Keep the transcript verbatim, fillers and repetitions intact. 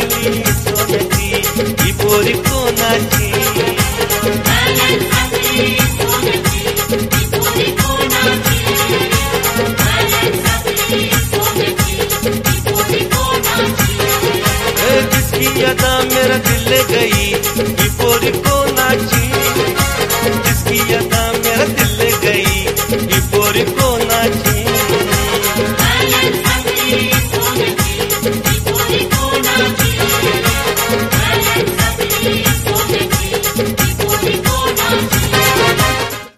सागली सोनची ही पोरी कोणाची जिसकी अदा मेरा दिल गई ये पोरी कोणाची जिसकी अदा मेरा दिल गई ये पोरी कोणाची